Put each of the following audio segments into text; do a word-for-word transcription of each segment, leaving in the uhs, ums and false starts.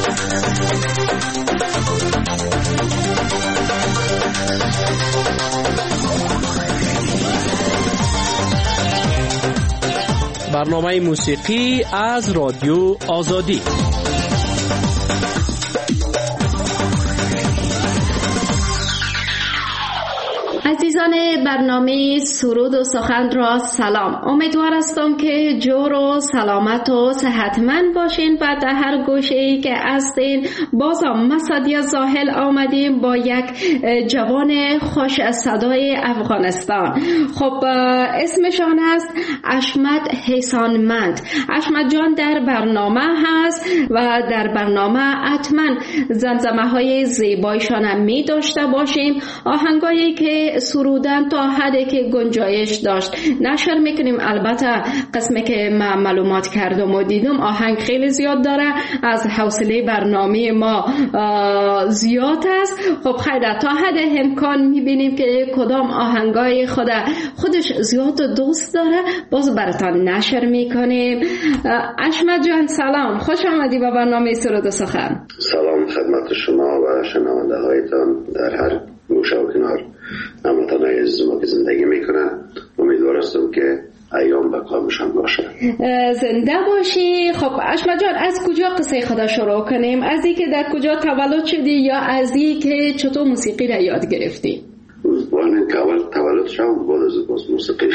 برنامه موسیقی از رادیو آزادی. عزیزان برنامه سرود و سخن را سلام. امیدوار هستم که جور و سلامت و صحتمند باشین و در هر گوشه‌ای که هستین. بازم ما سادیا زاهل آمدیم با یک جوان خوش صدای افغانستان. خب اسمشان است اشمت حسانمند. اشمت جان در برنامه هست و در برنامه حتما زمزمه های زیبایشان هم می داشته باشیم. آهنگایی که سرودن تا حدی که گنجایش داشت نشر میکنیم. البته قسمی که ما معلومات کردم و دیدم آهنگ خیلی زیاد داره، از حوصله برنامه ما زیاد است. خب خیلی تا حد امکان میبینیم که کدام آهنگای خود خودش زیاد دوست داره باز براتان نشر میکنیم. اشمت جان سلام، خوش آمدی به برنامه سرود و سخن. سلام خدمت شما و شنونده هایتان در هر گوشه و کنار هموطن عزیز ما که زندگی میکنن. امیدوار هستم که ایام به کامشان باشه. زنده باشی. خب اشمت جان از کجا قصه خدا شروع کنیم؟ از این که در کجا تولد شدی یا از این که چطور موسیقی را یاد گرفتی؟ والمین که اول تولد شدم بعد از باز موسیقی.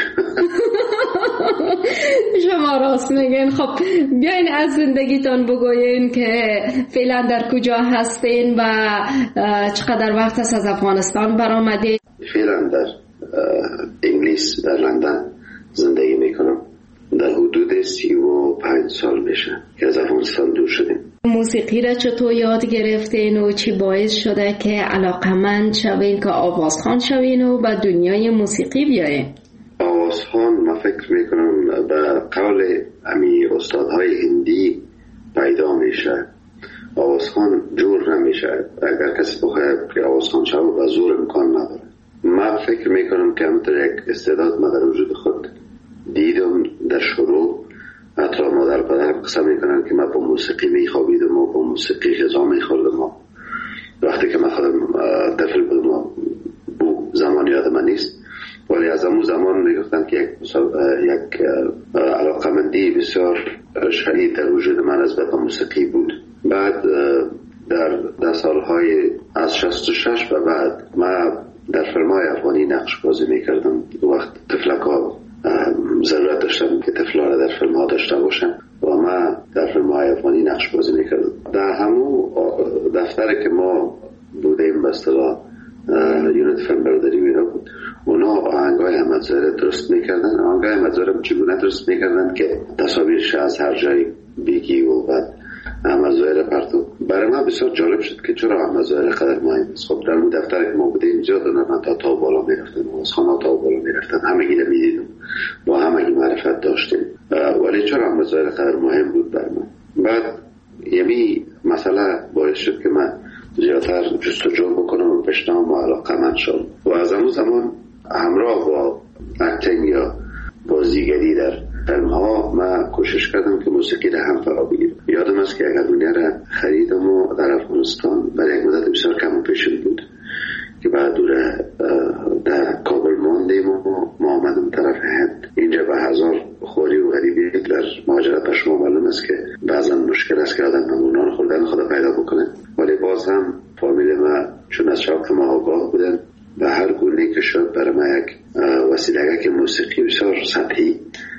شما راست میگین. خب بیاین از زندگیتان بگوین که فعلا در کجا هستین و چقدر وقت است از افغانستان برآمدید؟ فعلا در انگلیس در لندن زندگی میکنم. در حدود سی و پنج سال میشه که از افغانستان دور شدیم. موسیقی را چطور یاد گرفتین و چی باعث شده که علاقمند شوین که آوازخوان شوین و به دنیای موسیقی بیاین؟ آوازخوان ما فکر میکنم به قول امی استادهای هندی پیدا میشه. آوازخوان جور نمیشه. اگر کسی بخواد که آوازخوان شود به زور امکان نداره. من فکر میکنم که همونطور یک استعداد ما در وجود خود دیدم در شروع. حتی مادر پدرم قسم میکنن که من با موسیقی میخوابیدم و با موسیقی غذا میخوردم. وقتی که من خودم طفل بودم و زمان یاد من نیست، ولی از همون زمان میگفتن که یک یک علاقمندی بسیار شدید در وجود من از به موسیقی بود. بعد در در سالهای از شصت و شش و بعد من در فیلم‌های افغانی نقش بازی میکردم. وقت طفلک‌ها ضرورت داشتن که طفل‌ها را در فیلم‌ها داشته باشن و من در فیلم‌های افغانی نقش بازی میکردم. در همون دفتری که ما بودیم به اصطلاح یونیت فیلم برداری میرا بود، اونا آهنگای احمد ظاهر درست میکردن. آهنگای احمد ظاهر چگونه درست میکردن که تصاویرش از هر جایی بگی و بعد احمد ظاهر پرتو. برای من بسیار جالب شد که چرا احمد ظاهر قدر مهم است. خب در اون دفتر که ما بودیم زیاد من تا تا بالا میرفتن و از خانه تا بالا میرفتن، همگی رو میدیدم با همگی معرفت داشتیم، ولی چرا احمد ظاهر قدر مهم بود برای من. بعد یمی مسئله باعث شد که من زیادتر جستجو بکنم و بشنوم و علاقه‌مند شدم و از همون زمان همراه با اکتینگ یا بازیگری در فیلم ها من کوشش کردم که موسیقی را هم فرا بگیرم. یادم است که یک هارمونیه را خریدم و در افغانستان برای یک مدت بسیار کم و پیشین بود که بعد دوره در کابل ماندیم و ما آمدم طرف هند. اینجا به هزار خوری و غریبی در مهاجرت به شما معلوم است که بعضا مشکل است که آدم نمونان خوردن خدا پیدا بکنه، ولی باز هم فامیل ما چون از شوق ما آگاه بودن به هر گونه که شد برای ما یک وسیله که موسیقی بسیار سطحی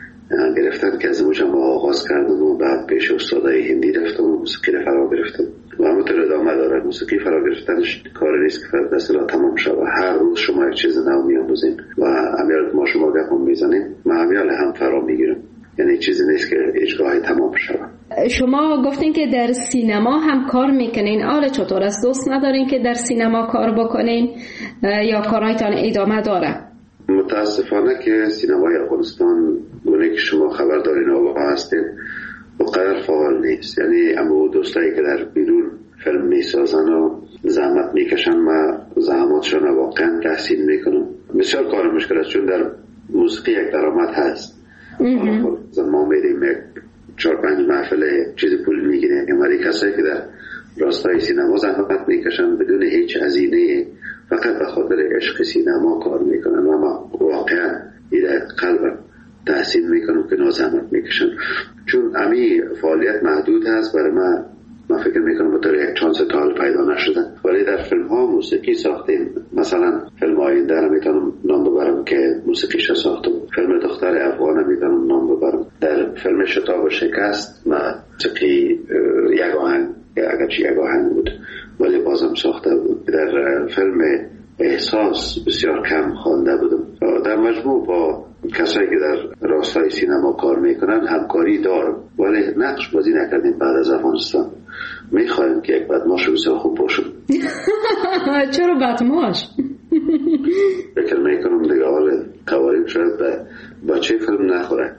گرفتن که از موجم آغاز کردم و بعد پیش استادای هندی رفتم و موسیقی را فرا گرفتم و همونطور ادامه داره. موسیقی فرا گرفتنش کار نیست که فرد بسیار تمام شد و هر روز شما یک چیز نو می‌آموزین و همیال ما شما گپ میزنیم و همیال هم فرا میگیرم. یعنی چیزی نیست که هیچگاه تمام شد. شما گفتین که در سینما هم کار میکنین. آله چطور است؟ دوست ندارین که در سینما کار بکنین یا کارهایتان ادامه داره؟ متاسفانه که سینمای افغانستان گونه که شما خبر دارین و هستین و قدر فعال نیست. یعنی اما دوستایی که در بیرون فیلم میسازن و زحمت میکشن و زحماتشون واقعا تحسین میکنم. بسیار کار مشکل است چون در موسیقی یک درآمد هست. ما میریم یک چهار پنج محفل چیز پول میگیریم، ولی کسایی که در راستای سینما زحمت میکشن بدون هیچ هزینه، فقط به خاطر عشق سینما کار میکنن و ما واقعا ایده قلبم تحسین میکنم که نازحمت میکشن، چون امی فعالیت محدود هست برای من. من فکر میکنم بطور یک چانس تا حال پیدا نشدن، ولی در فیلم ها موسیقی ساختیم. مثلا فیلم آینده رو میتونم نام ببرم که موسیقیش ساختم، فیلم دختر افغان میتونم نام ببرم، در فیلم شتاب و شکست موسیقی یک آهنگ اگرچه یک آهنگ بود ولی بازم ساخته بود. در فیلم احساس بسیار کم خوانده بودم. در مجموع با کسایی که در راستای سینما کار میکنن همکاری دارم، ولی نقش بازی نکردیم. بعد از افغانستان میخوایم که یک بدماش بسیار خوب باشم. چرا بدماش؟ فکر میکنم دیگه حال قواریم شاید به بچه فیلم نخوره.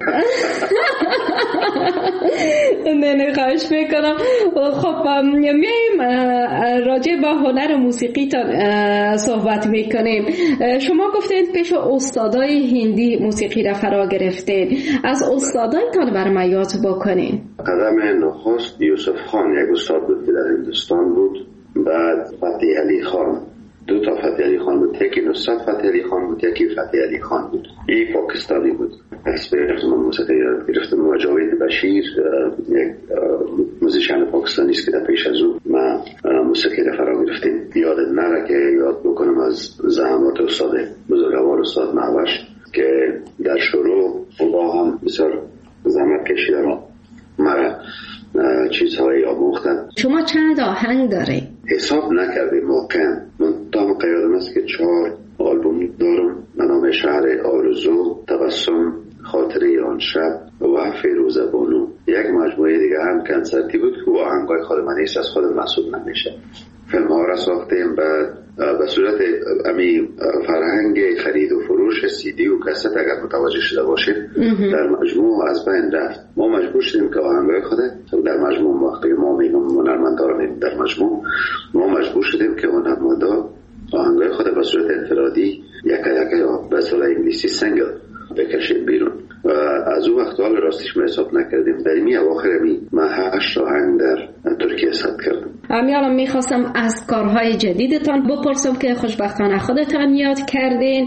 نه نه خواهش میکنم. خب میایم راجع به هنر موسیقی تا صحبت میکنیم. شما گفتید پیش استادای هندی موسیقی را فرا گرفتید، از استادایتان برام یاد بکنین. قدم نخست یوسف خان یک استاد بود که در هندوستان بود، بعد فتح علی خان، دو تا فتح علی خان بود، یکی نصرت فتح علی خان بود، یکی فتح علی خان بود. این پاکستانی بود. اسپرت من موسیقی یاد گرفتم و جاوید بشیر یک موزیشن پاکستانی است که در پیش از او من موسیقی را فرا گرفتیم. یاد نره که یاد بکنم از زحمات استاد بزرگوار استاد معوش که در شروع با هم بسیار زحمت کشیدن و مرا چیزهایی آموختن. شما چند آهنگ داره؟ حساب نکردیم واقعا. من تام قیادم است که چهار آلبوم دارم به نام شهر آرزو، تبسم، خاطره آن شب و فیروزه بانو. یک مجموعه دیگه هم کنسرتی بود که آهنگای خود من نیست، از خود محسوب نمیشه. فیلم ها را ساختیم بعد به صورت امی فرهنگ خرید و فروش سی دی و کست اگر متوجه شده باشید در مجموع از بین رفت. ما مجبور شدیم که آهنگای خود در مجموع وقتی ما میگم هنرمندان در مجموع ما مجبور شدیم که هنرمندا آهنگای خود به صورت انفرادی یک یک به اصطلاح انگلیسی سینگل بکشیم بیرون و از اون وقت حال راستیش ما حساب نکردیم. در می اواخر می من هشت آهنگ در ترکیه ثبت کردم. امیالم میخواستم از کارهای جدیدتان بپرسم که خوشبختانه خودتان یاد کردین.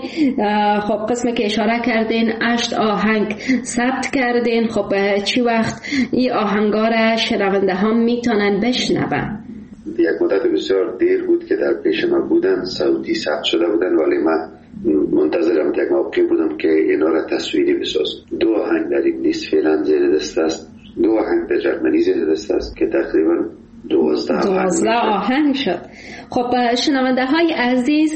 خب قسمی که اشاره کردین هشت آهنگ ثبت کردین. خب چی وقت این آهنگا را شنونده ها میتونن بشنون؟ یک مدت بسیار دیر بود که در پیش ما بودن، صوتی ثبت شده بودن، ولی من منتظرم یک موقع بودم که اینا را تصویری بساز. دو آهنگ در انگلیس فعلا زیر دست است، دو آهنگ در جرمنی زیر دست است که تقریبا دوازده دوازده آهنگ شد. خب شنونده های عزیز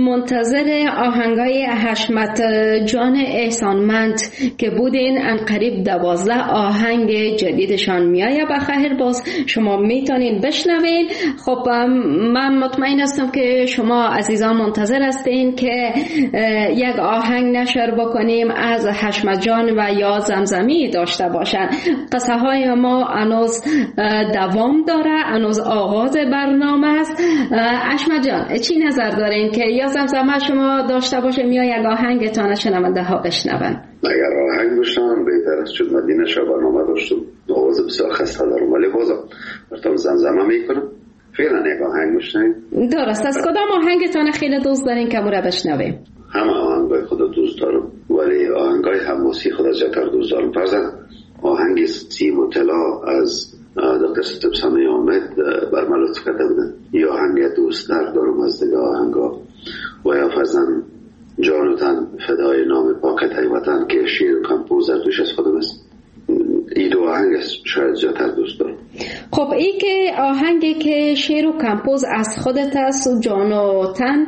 منتظر آهنگای حشمت جان احسانمند که بودین، ان قریب دوازده آهنگ جدیدشان میایه بخیر، باز شما میتونین بشنوین. خب من مطمئن هستم که شما عزیزان منتظر هستین که یک آهنگ نشر بکنیم از حشمت جان و یا زمزمی داشته باشن. قصه های ما هنوز دوام داره، هنوز آغاز برنامه است. حشمت جان چی نظر دارین که یا زمزمه شما داشته باشیم یا یک آهنگتان شنونده ها بشنون؟ اگر آهنگ بشنون بهتر است، چون مدینه شب برنامه داشتم آواز بسیار خسته دارم، ولی بازم براتون زمزمه میکنم. فعلا یک آهنگ بشنویم. درست. از کدام آهنگتان خیلی دوست دارین که مورا بشنویم؟ همه آهنگای خود دوست دارم، ولی آهنگای حماسی خود زیادتر دوست دارم. فرضاً آهنگ سیم و طلا از دکتر سبسانه آمد بر من لطف کرده بودن. یا آهنگ دوست دارم از دیگه آهنگا و یا فرزن جان و تن فدای نام پاکت وطن که شیر و کمپوز از دوش از خودم است. این دو آهنگ شاید زیادتر دوست دارم. خب ای که آهنگی که شیر و کمپوز از خودت است و جان و تن،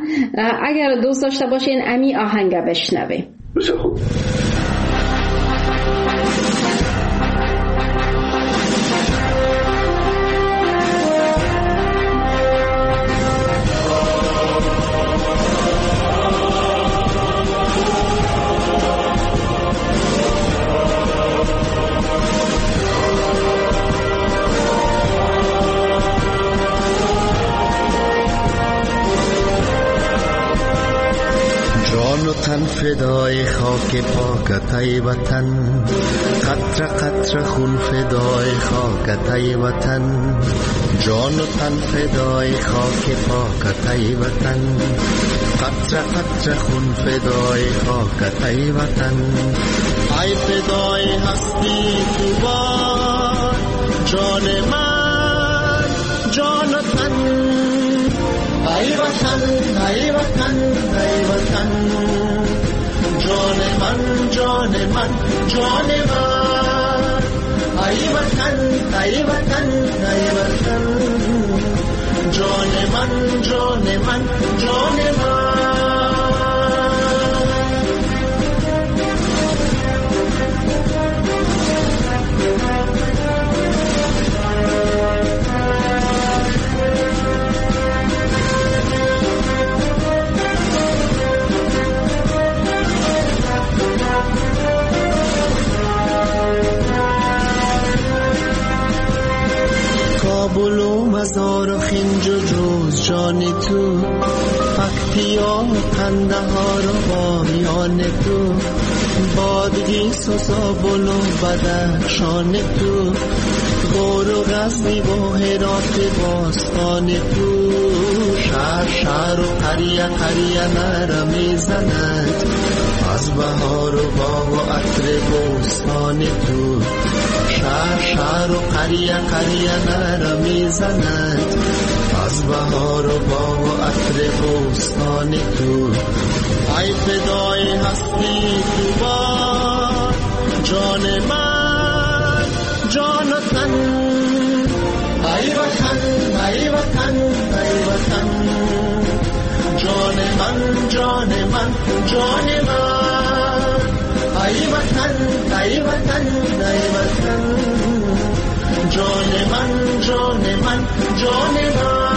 اگر دوست داشته باشین امی آهنگ بشنویم. بسیار خوب. تن فدای خاک پاکت ای وطن، قطره قطره خون فدای خاکت ای وطن، جان و تن فدای خاک پاکت ای وطن، قطره قطره خون فدای خاکت ای وطن، ای فدای هستی تو باد جان من جان و تن، ای وطن ای وطن ای وطن، جان من جان من جان من، ای وطن ای وطن ای وطن، جان من جان من جان من. کابل و مزار و خنج و جوز جان تو، پکتیا و قندهار و بامیان تو، بادغیس و زابل و بدخشان تو، غور و غزنی و هرات باستان تو، شهر شهر و قریه قریه نره میزند، از بهار و باغ و عطر بوستان تو، شهر شهر و قریه قریه نره میزند، از بهار و باغ و عطر بوستان تو، ای فدای هستی تو باد جان من جان و تن، ای وطن ای وطن ای وطن، جان من جان من جان من، ای وطن ای وطن ای وطن، جان من جان من جان من.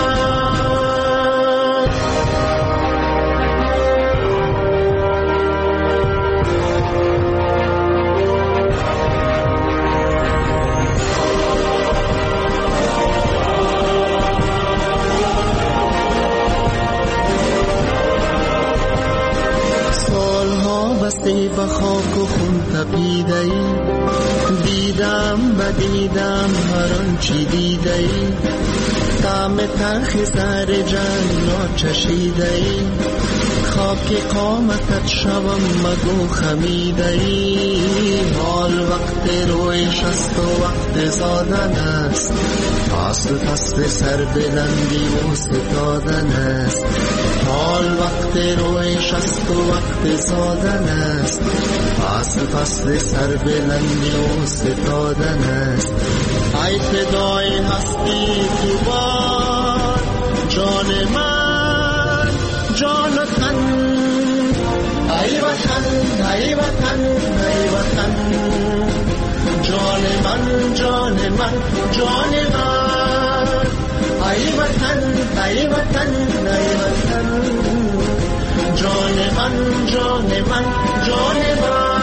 بسته به خاک و خون تپیده ای، دیدم بدیدم هر آنچه دیده ای، طعم تلخ زهر جنگ را چشیده ای، خاک قامتت شوم مگو خمیده ای، حال وقت رویش است و وقت زادن است، فصل فصل سر بلندی و ستادن است، حال وقت رویش است و وقت زادن است، فصل فصل سر بلندی و ستادن است، ای فدای هستی تو باد جان من جان و تن، ای وطن ای وطن ای وطن، جان من جان من جان من، ای وطن ای وطن ای وطن، جان من جان من جان من.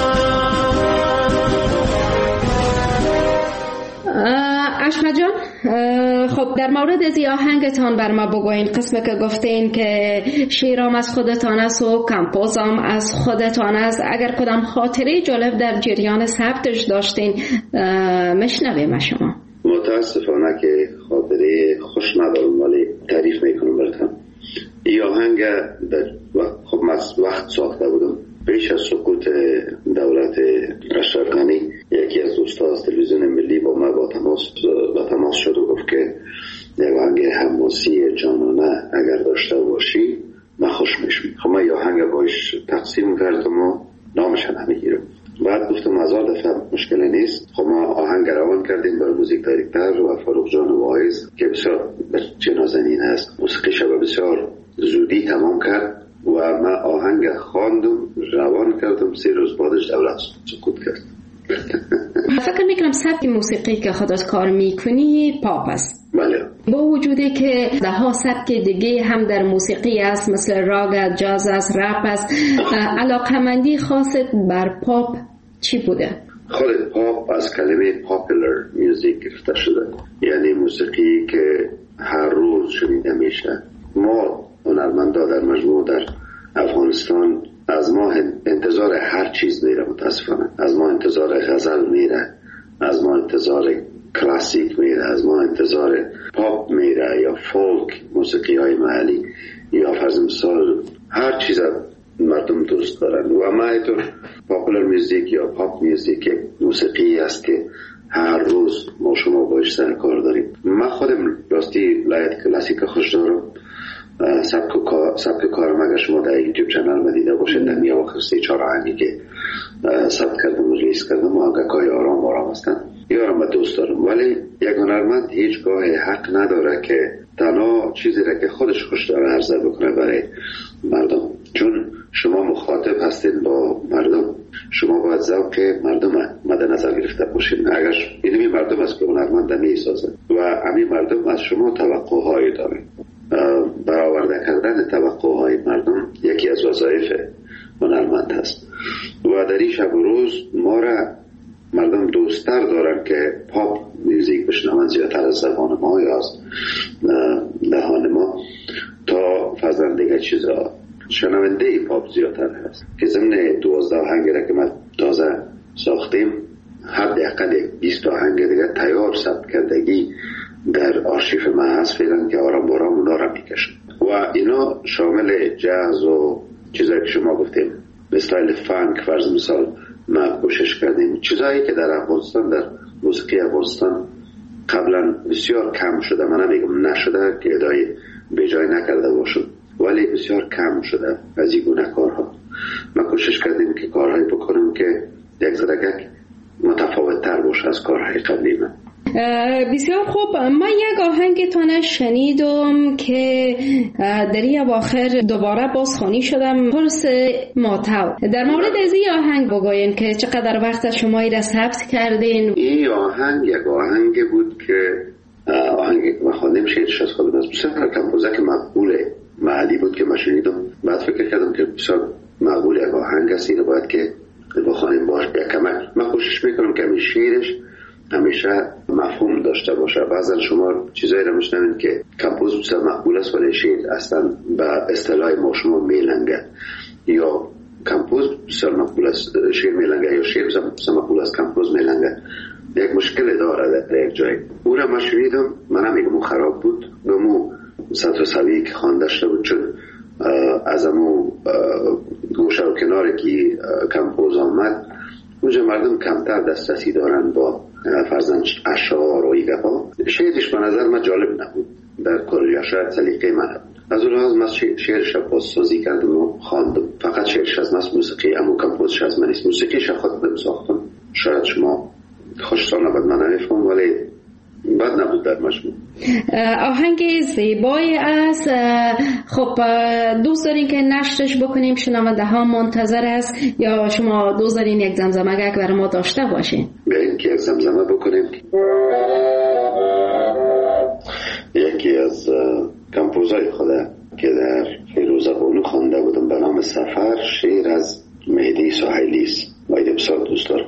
احمد جان، خب در مورد از آهنگتان بر ما بگوین. قسمه که گفتین که شیرام از خودتان است و کمپوزم از خودتان است، اگر کدام خاطره جالب در جریان ثبتش داشتین مشنویم شما. متاسفانه که خاطره خوش ندارم ولی تعریف میکنم براتون. این آهنگ در خب وقت ساخته بودم پیش از سقوط دولت اشرف غنی. یکی از دوستان از تلویزیون ملی با ما با تماس با تماس شد و گفت که آهنگ حماسی جانانه اگر داشته باشی من خوش میشم. خب من این آهنگ باش تقسیم کردم و نامش نمیگیرم. بعد گفتم هزار دفعه مشکل نیست. خب ما آهنگ روان کردیم برای موزیک دایرکتر و فاروق جان واعظ که بسیار بچه نازنین است. موسیقیش رو بسیار زودی تمام کرد و من آهنگ خواندم روان کردم. سه روز بعدش دولت سقوط کرد. فکر میکنم سبک موسیقی که خودت کار میکنی پاپ است. بله. با وجودی که ده ها سبک دیگه هم در موسیقی است، مثل راگ، جاز است، رپ است، علاقمندی خاصت بر پاپ چی بوده؟ خود پاپ از کلمه پاپولار میوزیک گرفته شده، یعنی موسیقی که هر روز شنیده میشه. ما هنرمندا در مجموع در افغانستان از ما یا فولک، موسیقی های محلی، یا فرض مثال هر چیز مردم دوست دارن. و ما اینطور پاپولار میوزیک یا پاپ میوزیک موسیقی است که هر روز ما شما باش سر کار داریم. من خودم راستی لایت کلاسیک خوش دارم. سبک سبک کارم اگر شما در یوتیوب چنل ما دیده باشید، در میان آخر سه چهار آهنگی که ثبت کردم و ریلیز کردم آهنگای آرام آرام هستن، یارم من دوست دارم. ولی یک هنرمند هیچگاه حق نداره که تنها چیزی را که خودش خوش داره عرضه بکنه برای مردم، چون شما مخاطب هستید با مردم، شما باید ذوق مردم مد نظر گرفته باشید. اگر اینمی مردم است که هنرمند میسازه و همین مردم از شما توقع‌هایی داره، برآورده کردن توقع‌های مردم یکی از وظایف هنرمند هست. و در این شب و روز ما را مردم دوست‌تر دارن که پاپ میوزیک بشنون زیادتر از زبان ما یا از دهان ما تا فرضاً دیگه چیزا. شنونده پاپ زیادتر هست که ضمن دوازده آهنگ را که ما تازه ساختیم، حداقل بیست آهنگ دیگه تیار ثبت کردگی در آرشیف ما هست فعلا که آرام آرام اونا را میکشن. و اینا شامل جاز و چیزایی که شما گفتیم استایل فانک فرض مثال ما کوشش کردیم، چیزایی که در افغانستان در موسیقی افغانستان قبلا بسیار کم شده. من نمیگم نشده که ادعای به جای نکرده باشم، ولی بسیار کم شده از این گونه کارها. ما کوشش کردیم که کارهایی بکنیم که یک ذره متفاوت تر باشه از کارهای قبلی من. بسیار خوب. من یک آهنگتان شنیدم که در این اواخر دوباره بازخوانی شدم، پرس ماتو. در مورد از این آهنگ بگوین که چقدر وقت شما این را ثبت کردین؟ این آهنگ یک آهنگ بود که آهنگی که من خواندم شعرش از خودم از بسیار کمپوزک مقبول محلی بود که من شنیدم. بعد فکر کردم که بسیار مقبول یک آهنگ است، اینو باید که بخوانیم باش بکمل. من کوشش میکنم که همین شعرش همیشه مفهوم داشته باشه. بعضا شما چیزایی رو میشنوید که کمپوز بسیار مقبول است ولی شعر اصلا به اصطلاح ما شما میلنگه، یا کمپوز بسیار مقبول است شعر میلنگه، یا شعر بسیار مقبول است کمپوز میلنگه. یک مشکل داره در یک جای. او را من شنیدم، من نمیگم او خراب بود، گمو سطر سویی که خوانده شده بود، چون از امو گوشه و کناری که کمپوز آمد اونجا مردم کمتر دسترسی دارن با فرزن اشعار و ایگه. شعرش به نظر من جالب نبود در کلیه، شاید سلیقه من نبود. از اون لحاظ من شعرش را بازسازی کردم و خواندم. فقط شعرش از من موسیقی، اما کمپوزش از من نیست. موسیقیش خودم ساختم. شاید شما خوشتان نبود، من نمیفهم، ولی بد نبود در مجموع. آهنگ زیبای است. خب دوست دارین که نشرش بکنیم، شنونده ها منتظر است، یا شما دوست دارین یک زمزمه برای ما داشته باشین؟ بریم که یک زمزمه بکنیم. یکی از کمپوزای خودم که در فیروزبانو خوانده بودم به نام سفر، شعر از مهدی سهیلی است. باید بسیار دوست دارم.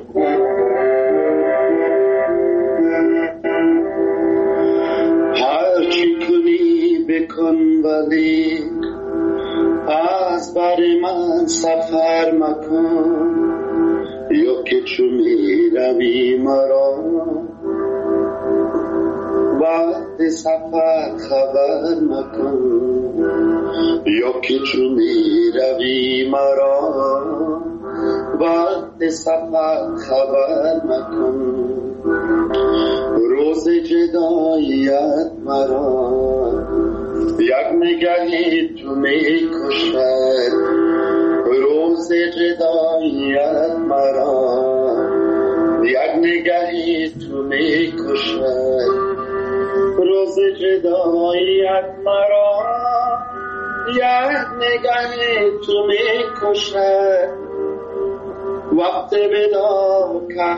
هرچی کنی بکن ولی از بر من سفر مکن، یا که چون می روی مرا وقت سفر خبر مکن، یا که چون می روی مرا وقت سفر خبر مکن. روز جداییت مرا یک نگهی تو می کشد، روز جداییت مرا یک نگهی تو می کشد، روز جداییت مرا یک نگهی تو می کشد. وقت ودا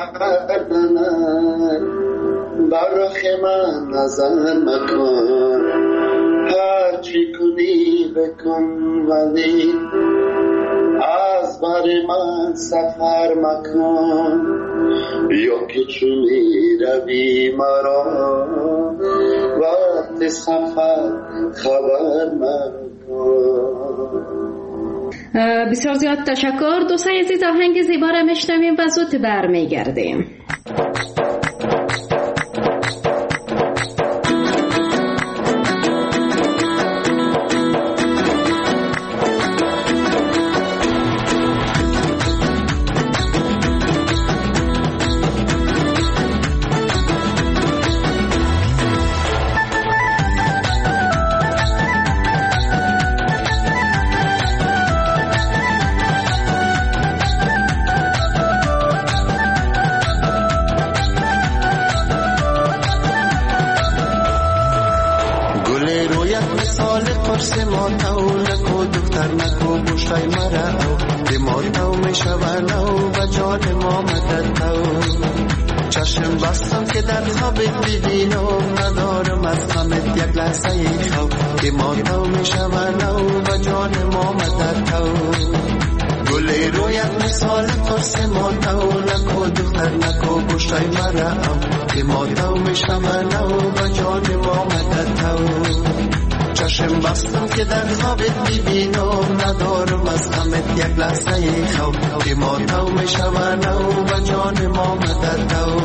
کردنت بر رخ من نظر مکن، هر چی کنی بکن ولی از بر من سفر مکن، یا که چونی روی مرا وقت سفر خبر مکن. بسیار زیاد تشکر. دوستان عزیز، آهنگ زیبا را میشنویم و زود برمیگردیم. گل رویت مثال قرص ماتو نکو دختر نکو بوشای مرا او که ماتو میشونو و جان ما مددتو چشم بستم که در خوابت ببینم ندارم از غمت یک لحظه خواب که ماتو میشونو و جان ما مددتو گل رویت مثال قرص ماتو نکو دختر نکو بوشای مرا او که ماتو میشونو و جان ما مددتو چشم بستم که در خوابت ببینم ندارم از غمت یک لحظه خواب که ماتو میشونو و جان ما مددتو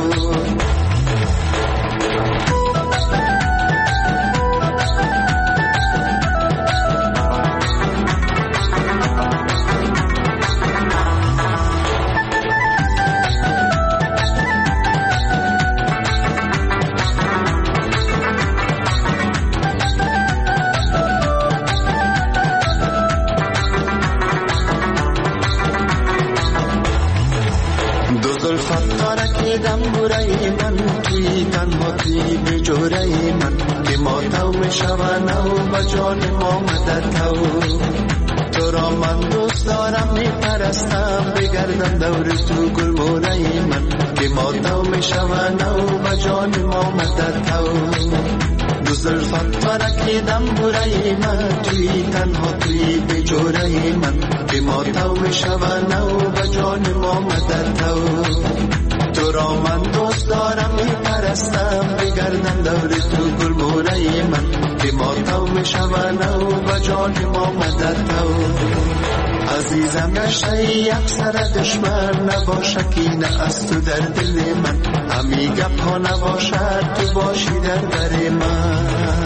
دمبورای من توی تنها توی بجورای من که ماتو میشونو و جان ما مددتو تو را من دوست دارم میپرستم بگردم دور تو گلبورای من که ماتو میشونو و جان ما مددتو دو زلفت فرکی دمبورای من توی تنها توی بجورای من که ماتو میشونو و جان ما مددتو تو را من دوست دارم میپرستم بگردم دور تو گلبورای من که ماتو میشونو و جان ما مددتو عزیزم گشته یک سر دشمن نباشه کینه از تو در دل من همی گپ ها نباشد تو باشی در در من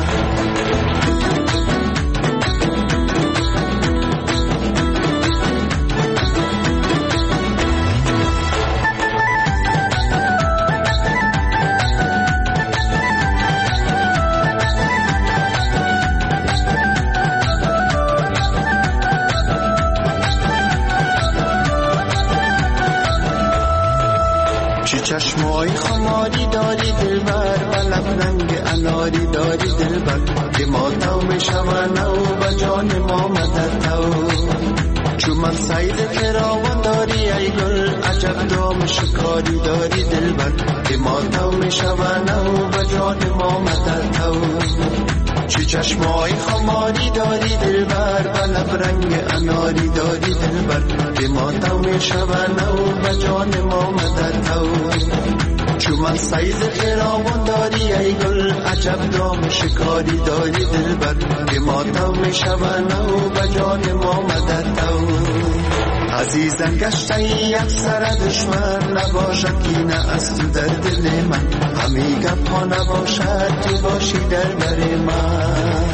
چشمای خماری داری دلبر بلب رنگ اناری داری دلبر که ماتو میشونو و جان ما مددتو چون من سید کراوان داری ای گل عجب دام شکاری داری دلبر که ماتو میشونو و جان ما مددتو چی چشمای خماری داری دلبر بلب رنگ اناری داری دلبر که ماتو میشونو و جان ما مددتو چون من سیز خیراوان داری ای گل عجب دام شکاری داری دلبر که ماتو میشونو و جان ما مددتو عزیزم گشته یک سر دشمن نباشه کینه از تو در دل من همی گپ ها نباشد تو باشی در بر من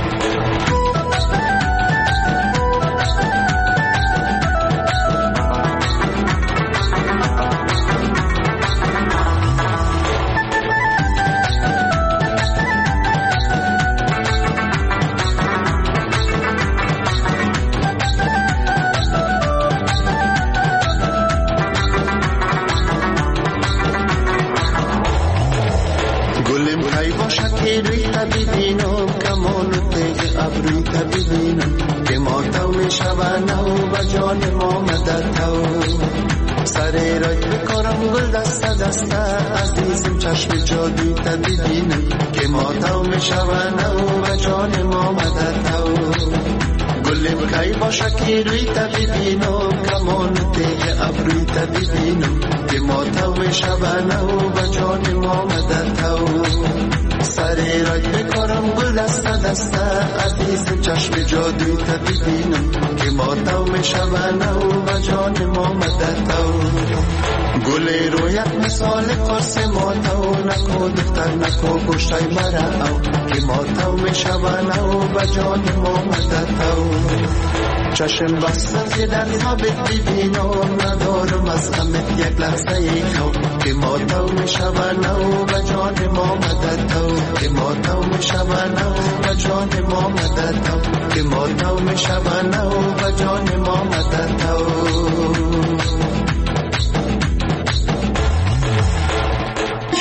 ببینم کمان و تیغ ابروی تا ببینم که ماتو میشونو و جان ما مددتو سر رای بکارم گل دسته دسته عزیزم چشم جادوی تا ببینم که ماتو میشونو و جان ما مددتو گل کی باشه که روی تا ببینم کمان و تیغ ابروی تا ببینم که ماتو میشونو و جان ما مددتو سر رای بکارم گل دسته دسته عزیزم چشم جادوی تا ببینم که ماتو میشونو و جان ما مددتو گل رویت مثال قرص ماتو نکو دختر نکو گوشتای مرا او که ماتو میشونو و جان ما مددتو چشم بستم که در خوابت ببینم ندارم از غمت یک لحظه خواب که ماتو میشونو و جان ما مددتو که ماتو میشونو و جان ما مددتو که ماتو میشونو و جان ما مددتو شما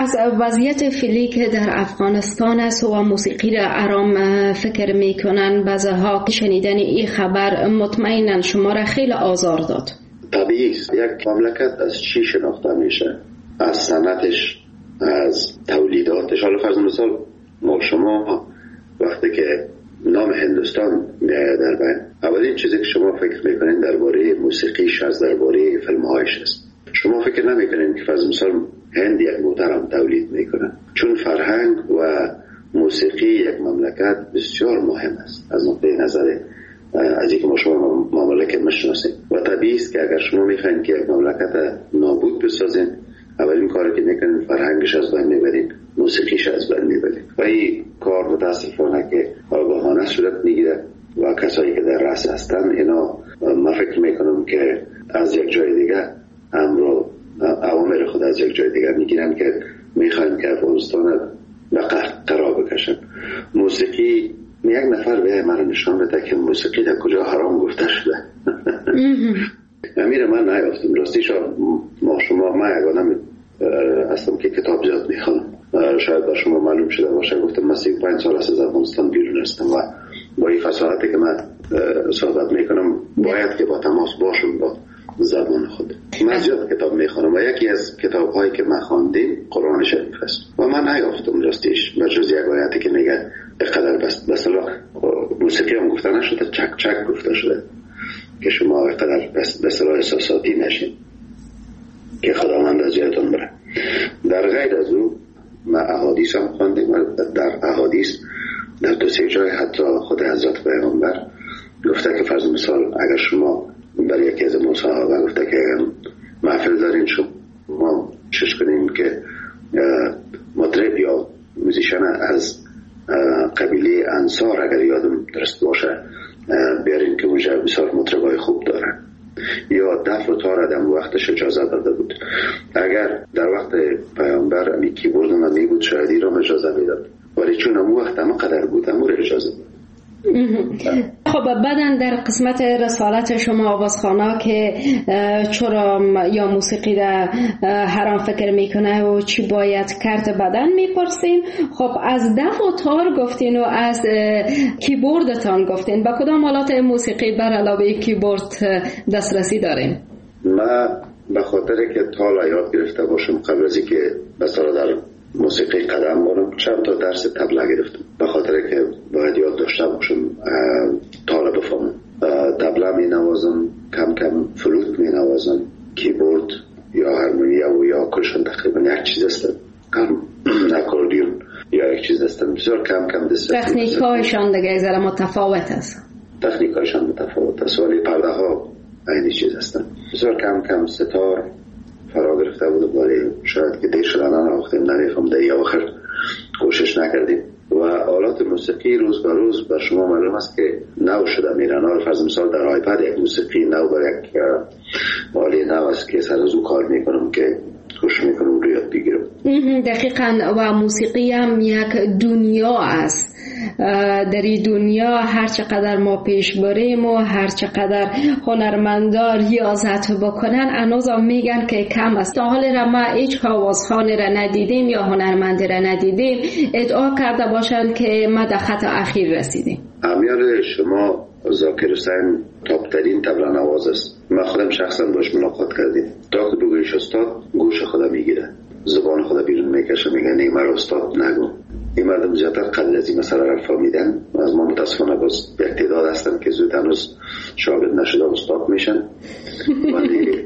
از وضعیت فعلی که در افغانستان است و موسیقی را آرام فکر میکنن، بعضها که شنیدن این خبر مطمئنا شما را خیلی آزار داد. طبیعی است. یک مملکت از چی شناخته میشه؟ از صنعتش، از تولیداتش. حالا فرض مثال ما شما وقتی که نام هندوستان میاد در بین، اولین چیزی که شما فکر میکنین درباره موسیقیش از درباره فیلمهایش است. شما فکر نمیکنین که فرض مثال هند یک موترم تولید میکنه، چون فرهنگ و موسیقی یک مملکت بسیار مهم است از نقطه نظر از اینکه ما شما مملکت میشناسیم. و طبیعی است که اگر شما میخواین که یک مملکت نابود بسازین، اولین کاری که میکنین فرهنگش از بین میبرین، موسیقیش از بین میبرین. و این کار متاسفانه که آگاهانه صورت میگیره و کسایی که در رأس هستن اینا من فکر میکنم که از یک جای دیگه امرو اوامر خود از یک جای دیگه میگیرن که میخواین که افغانستان به قرار بکشن. موسیقی یک نفر به من نشان بده که موسیقی در کجا حرام گفته شده. امیر من نیافتم راستیش. ما شما ما یگانه هستم که کتاب زیاد میخوانم، شاید با شما معلوم شده باشه. گفتم من سی و پنج سال از افغانستان بیرون هستم و با این فصاحتی که من صحبت میکنم باید که با تماس باشم با زبان خود. من زیاد کتاب میخوانم و یکی از کتاب هایی که من خواندم قرآن شریف است و من نیافتم راستیش بجز یک آیاتی که میگه اقدر بس مثلا موسیقی هم گفته نشده، چک چک گفته شده که شما اقدر بس مثلا احساساتی نشین که خداوند از یادتون بره. در غیر از او من احادیث هم خواندم. در احادیث در دو سه جای حتی خود حضرت پیغمبر گفته که فرض مثال اگر شما برای یکی از مصاحبه گفته که محفل دارین شما چش کنیم که مطرب یا موزیشن از قبیله انصار اگر یادم درست باشه بیارین که اونجا بسیار مطربای خوب دارن، یا دف و تار آدم وقتش اجازه داده بود. اگر در وقت پیامبر امی کیبورد نمی بود شاید این را اجازه میداد، ولی چون امو وقت اما قدر بود امو را اجازه بود. خب بعدن در قسمت رسالت شما آوازخوانا که چرا یا موسیقی را حرام فکر میکنه و چی باید کرد بدن میپرسیم. خب از دف و تار گفتین و از کیبوردتان گفتین، با کدام آلات موسیقی بر علاوه کیبورد دسترسی دارین؟ من به خاطر که تالا یاد گرفته باشم قبل از اینکه مثلا در موسیقی قدم بارم چند تا درس طبله گرفتم، به خاطر که باید یاد داشته باشم تالا بفهمم. طبله می نوازم، کم کم فلوت می نوازم، کیبورد یا هارمونیا و یا کلشن تقریبا یک چیز هستم، اکوردیون یا یک چیز هستم. بسیار کم کم دست تکنیک هایشان دیگه از متفاوت است. تکنیک هایشان متفاوت است ولی پرده ها اینی چیز هستن. بسیار کم کم ستار فرا گرفته بود ولی شاید که دیر شدن ناختیم نمیخوام در آخر کوشش نکردیم. و آلات موسیقی روز به روز بر شما معلوم است که نو شده میرن. حالا فرض مثال در آیپد یک موسیقی نو بر یک والی نو است که سر از او کار میکنم که خوش میکنم رو یاد بگیرم. دقیقاً. و موسیقی هم یک دنیا است. در این دنیا هر چقدر ما پیش بریم و هر چقدر هنرمندا ریاضت بکنن هنوز میگن که کم است. تا حال را ما هیچ آوازخوان را ندیدیم یا هنرمند را ندیدیم ادعا کرده باشند که ما در خط اخیر رسیدیم. امیال شما ذاکر حسین تاپترین طبله نواز است. من خودم شخصا باش ملاقات کردیم. تا که بگویش استاد گوش خدا میگیره، زبان خدا بیرون میکشه، میگه نه مرا استاد نگو. این مردم زیادتر قبل از این مسئله را فهمیدن. از ما متاسفانه باز به تعداد هستن که زود هنوز شاگرد نشده استاد میشن. ولی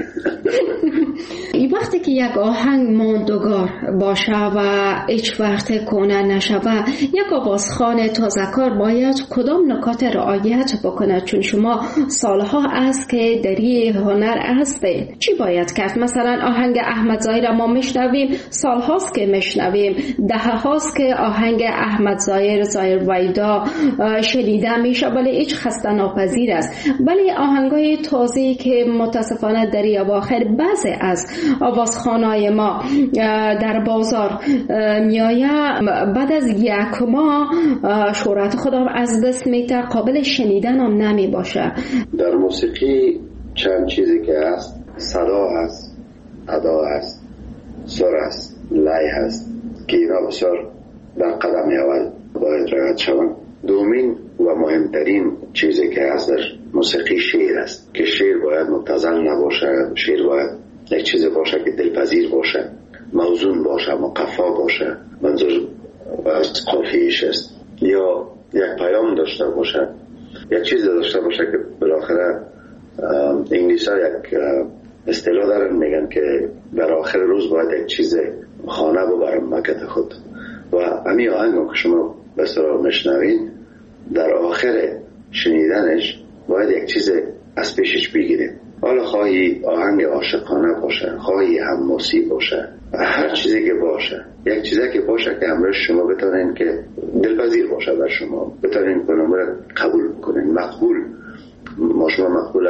این وقتی که یک آهنگ ماندگار باشه و هیچ وقت کنه نشوه، یک آوازخوان تازه‌کار باید کدام نکات رعایت بکنه؟ چون شما سالها است که در این هنر هستید، چی باید کرد؟ مثلا آهنگ احمد ظاهر ما میشنویم، سالهاست که میشنویم، دهه هاست که آهنگ احمد ظاهر ظاهر ویدا شنیده میشه ولی هیچ خسته ناپذیر است. ولی آهنگای تازه‌ای که متاسفانه در این اواخر بعضی از آوازخوانای ما در بازار میایه بعد از یک ماه شهرت خودم از دست میته، قابل شنیدن هم نمی باشه. در موسیقی چند چیزی که هست، صدا هست، ادا هست، سر هست. لای هست که اینا بسیار در قدم اول باید رعایت شوند. دومین و مهمترین چیزی که هست در موسیقی شعر است که شعر باید مبتذل نباشه، شعر باید یک چیز باشه که دلپذیر باشه، موزون باشه، مقفا باشه، منظور از قافیه‌اش است، یا یک پیام داشته باشه، یک چیز داشته باشه که بالاخره انگلیسی ها یک اصطلاح دارن میگن که در آخر روز باید یک چیز خانه ببرم مکت خود. و همین آهنگ که شما بسیار میشنوین در آخر شنیدنش باید یک چیز از پیشش بگیریم، حالا خواهی آهنگ عاشقانه باشه، خواهی حماسی باشه، هر چیزی که باشه، یک چیزی که باشه که همراه شما بتونین که دلپذیر باشه، بر شما بتونین کنم را قبول کنین. مقبول، ما شما مقبول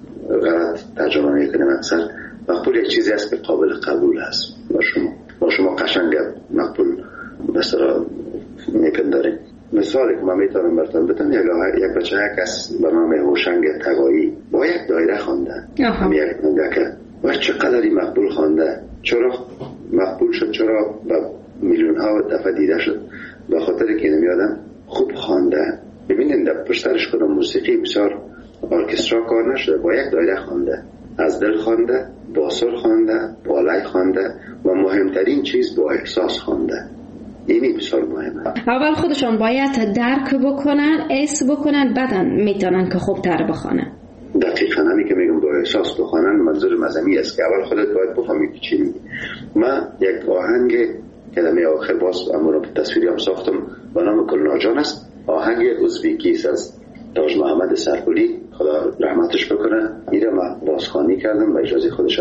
غلط ترجمه میکنیم اکثر. مقبول یک چیزی است که قابل قبول است با شما، با شما قشنگ مقبول مثلا میپنداریم. مثالی که من میتونم براتون بدم، یک یک بچه یک از به نام هوشنگ تقایی با یک دایره خوانده، یک خونده که و چقدری مقبول خوانده. چرا مقبول شد؟ چرا با میلیون ها دفعه دیده شد؟ به خاطر که نمیادم خوب خوانده. ببینید در پشترش کدام موسیقی بسیار ارکسترا کار نشده، با یک دایره خوانده، از دل خوانده، با سر خوانده، با لای خوانده و مهمترین چیز با احساس خوانده. اینی بسیار مهمه. اول خودشون باید درک بکنن، حس بکنن، بعدن میتونن که خوب تر بخونن. دقیقاً همی که میگم با احساس بخونن، منظور مزمی است که اول خودت باید بفهمی که چی میگی. من یک آهنگ کلمه آخر باز امورا تصویری هم ساختم با نام کلناجان است. آهنگ ازبیکی است از تاج محمد سرپولی، خدا رحمتش بکنه. ایره من بازخوانی کردم و اجازه خودش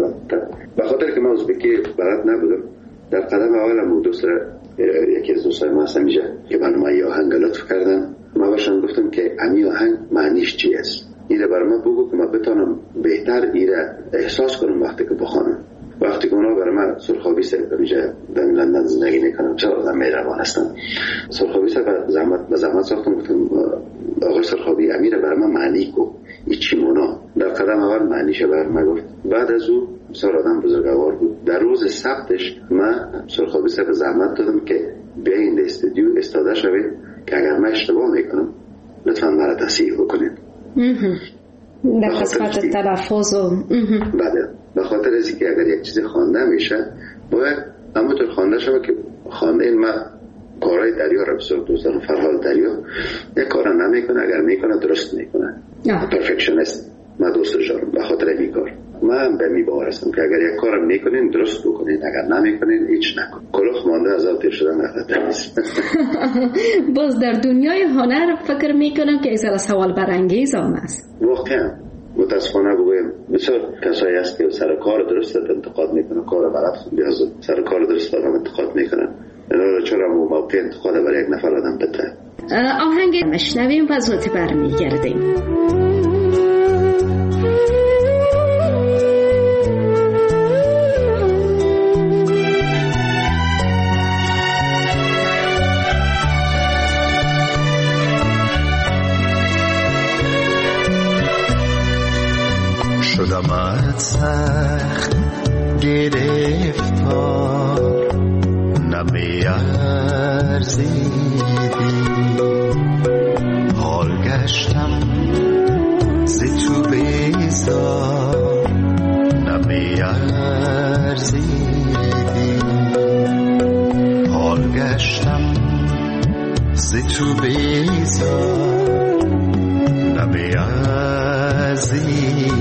به خاطر که من ازبیکی بلد نبودم. در قدم اولم دوست یکی از دوستای ما هستن اینجا که برنامه ی آهنگ لطف کردن، ما باشن گفتم که امی آهنگ معنیش چی است، ایره برای من بگو که من بتانم بهتر ایره احساس کنم وقتی که بخوانم. وقتی که اونا برای من سرخابی سر اینجا در لندن زندگی میکنم، چرا آدم مهربان هستن، سرخابی سر به زحمت به زحمت ساختم. گفتم آقای سرخابی امیره برای من معنی کو این چی مونا. در قدم اول معنیشه برای من گفت. بعد از او بسیار آدم بزرگوار بود. در روز ثبتش من سرخابی سر به زحمت دادم که بیا این استودیو استاده شوید که اگر من اشتباه میکنم لطفا مرا تصحیح بکنید. در قسمت تلفظ و بله، به خاطر از اینکه اگر یک چیزی خوانده میشه باید همونطور خوانده شود که خوانده. این من کارهای دریا را بسیار دوست دارم. فرهاد دریا یک کار نمیکنه، اگر میکنه درست میکنه، پرفکشنیست. من دوست دارم به خاطر این کار. من به می باور هستم که اگر یک کارم میکنین درست بکنین، اگر نمیکنین هیچ نکن. کلوخ مانده از آب تیر شدن غلط نیست. باز در دنیای هنر فکر میکنم که ایزال سوال برانگیز هم است. واقعا متاسفانه بگویم بسیار کسایی هست که سر کار درست انتقاد میکنن، کار غلط بیاز سر کار درست هم انتقاد میکنن. اینا چرا موقع انتقاد برای یک نفر آدم بده. آهنگ مشنویم و زود برمیگردیم. شدمت سخت گرفتار نمی ارزیدی، حال گشتم ز تو بیزار نمی ارزیدی، حال گشتم ز تو بیزار نمی ارزیدی.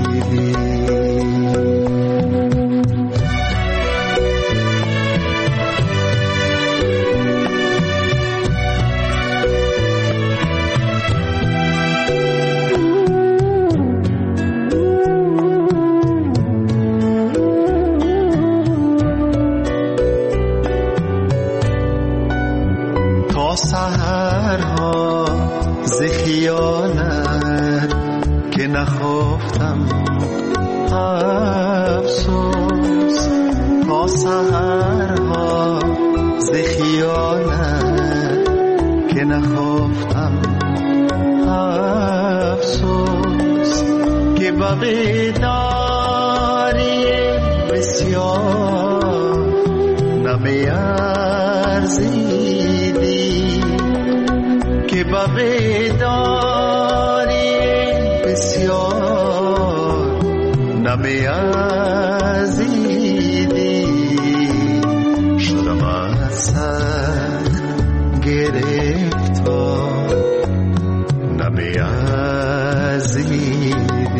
سحرها ز خیالت که نخفتم افسوس، تا سحرها ز خیالت که نخفتم افسوس، که با بیداری بسیار نمیارزیدی که با بیداری بسیار نمیارزیدی شدم از سر گرفتار نمیارزیدی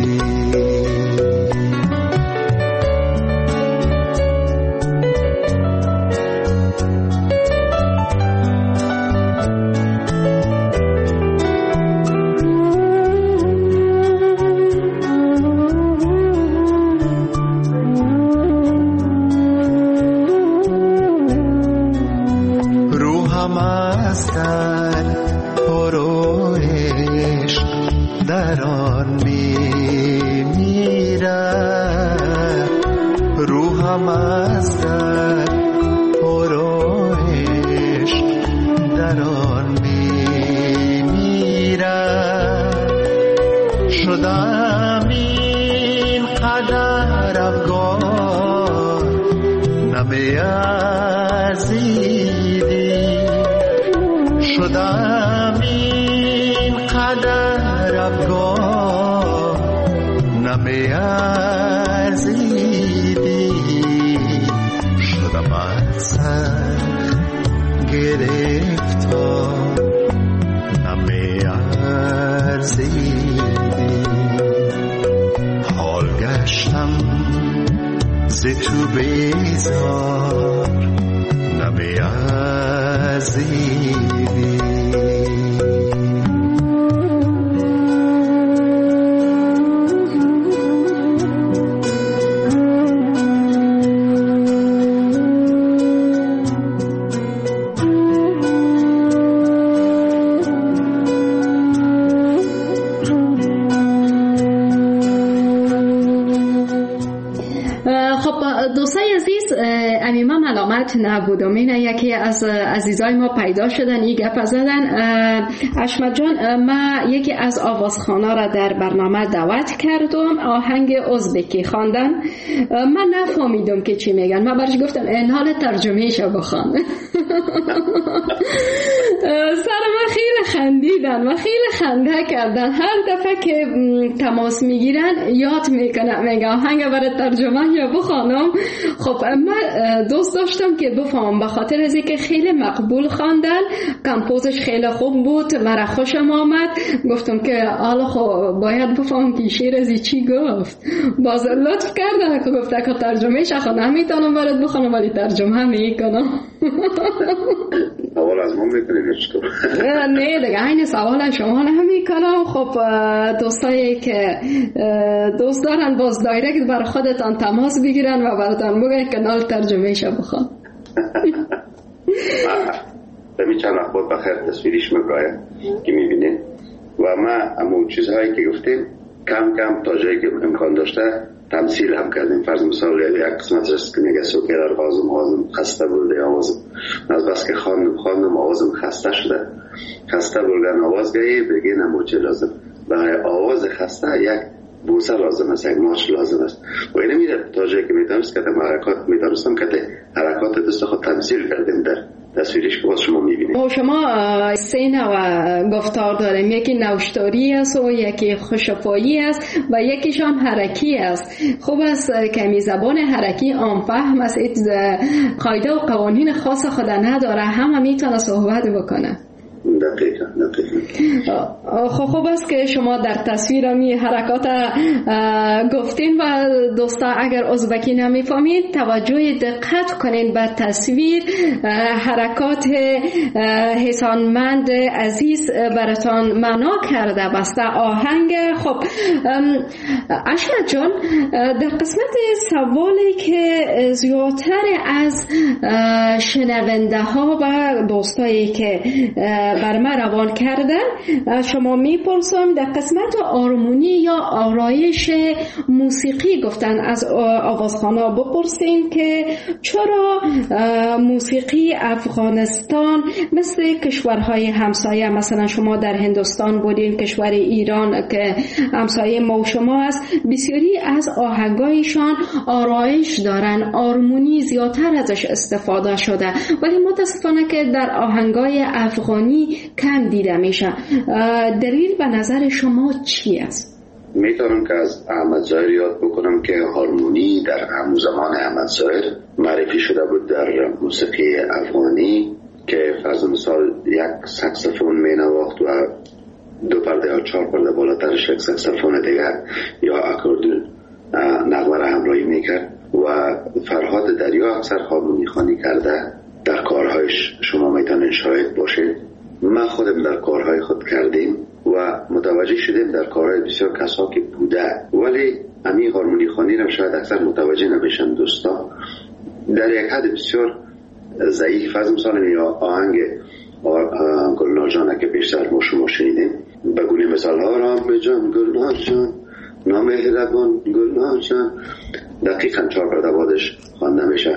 تو بیزار نمیارزیدی نبودم. این یکی از عزیزای ما پیدا شدن این گپ زدن. اشمت جان، من یکی از آوازخوانا را در برنامه دعوت کردم، آهنگ ازبکی خواندن. من نفهمیدم که چی میگن. من برش گفتم این حال ترجمهش بخوان. سر من خیلی خندیدن و خیلی خنده کردن. هر دفعه که تماس میگیرن یاد میکنم میگم آهنگ برای ترجمه یا بخوانم. خب من دوست داشتم که بفهم، به خاطر از اینکه خیلی مقبول خواندن، کمپوزش خیلی خوب بود، مرا خوشم آمد. گفتم که حالا خب باید بفهم که شعر از چی گفت. باز لطف کردن که گفته که ترجمهش آخه نمیتونم برات بخونم ولی ترجمه میکنم. اول از ما میکنیم چطور؟ نه دیگه این سوال شما نمیکنم. خب دوستایی که دوست دارن باز دایرکت بر خودتان تماس بگیرن و براتون بگن که نال ترجمهش بخون. دمی چند وقت بود بخیر تصویریش مگاید که میبینه و ما امون چیزهایی که گفتیم کم کم تا جایی که امکان داشته تمثیل هم کردیم. فرض مثال یک قسمت رست که میگه سوکه در غازم آوازم خسته بوده آوازم از بس که خواندم خواندم آوازم خسته شده خسته بولگن آواز گهی بگین امون چه لازم برای آواز خسته یک بوسه لازم است، یک ماش لازم است و اینه میره تا جایی که میدانست که در حرکات میدانستم که حرکات دست خود تمثیل کردیم در تصویرش که باز شما میبینید. و شما سه نوع گفتار داریم، یکی نوشتاری است و یکی خوشفایی است و یکیش هم حرکی است. خوب است کمی زبان حرکی عام فهم است، قاعده و قوانین خاص خود نداره، همه میتونه صحبت بکنه. دقیقا دقیقا. خب خوب است که شما در تصویر می حرکات گفتین و دوستا اگر ازبکی نمیفهمید توجه دقت کنین به تصویر. حرکات حسانمند عزیز براتان معنا کرده بسته آهنگ. خب اشمت جان، در قسمت سوالی که زیادتر از شنونده ها و دوستایی که بر ما روان کردن، شما میپرسم در قسمت آرمونی یا آرایش موسیقی گفتن از آوازخوانا بپرسین که چرا موسیقی افغانستان مثل کشورهای همسایه، مثلا شما در هندوستان بودین، کشور ایران که همسایه ما و شما است، بسیاری از آهنگایشان آرایش دارن، آرمونی زیادتر ازش استفاده شده، ولی متاسفانه که در آهنگای افغانی کم دیده میشه. دلیل به نظر شما چی است؟ میتونم که از احمد ظاهر یاد بکنم که هارمونی در همون زمان احمد ظاهر معرفی شده بود در موسیقی افغانی که فرض مثال یک ساکسفون می نواخت و دو پرده یا چهار پرده بالاترش یک ساکسفون دیگر یا اکوردیون نغمه را همراهی میکرد و فرهاد دریا اکثر هارمونی خوانی کرده در کارهایش شما میتونین شاهد باشید. ما خودم در کارهای خود کردیم و متوجه شدیم در کارهای بسیار کسا که بوده، ولی امی هارمونی خوانی را شاید اکثر متوجه نمیشن دوستا. در یک حد بسیار ضعیف از مثال یا آهنگ گلنار جان که بیشتر ما شما شنیدیم، بگونی مثال ها رام جان گلنار جان نامهربان گلنار جان، دقیقا چهار پرده بادش خوانده میشه.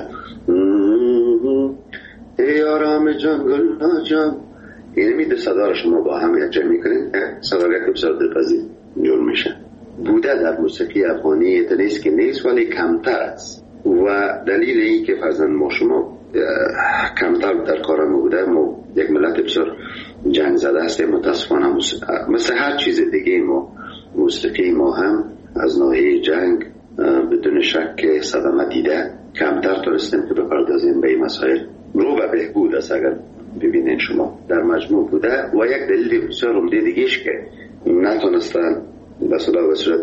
ای آرام جان گلنار جان، یعنی میده صدا را شما با هم یک جای میکنید، صداگه که بسیار دلپذیر جور میشه. بوده در موسیقی افغانی نیست که نیست ولی کمتر است و دلیل این که فرزند ما شما کمتر در کارم بوده، ما یک ملت بسیار جنگ زده هستیم متاسفانه، مثل هر چیز دیگه ما موسیقی ما هم از ناحیه جنگ بدون شک صدمه دیده، کمتر تونستیم که بپردازیم به این مسائل. رو به بهبود است اگر ببینین شما در مجموع بوده و یک دلیل بسیار عمده دیگهش که نتونستن به صلاح و صورت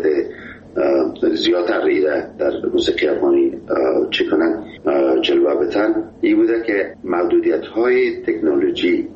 زیادتر ریده در موسیقی افغانی چی کنن جلوه بتن، این بوده که محدودیت های تکنولوژی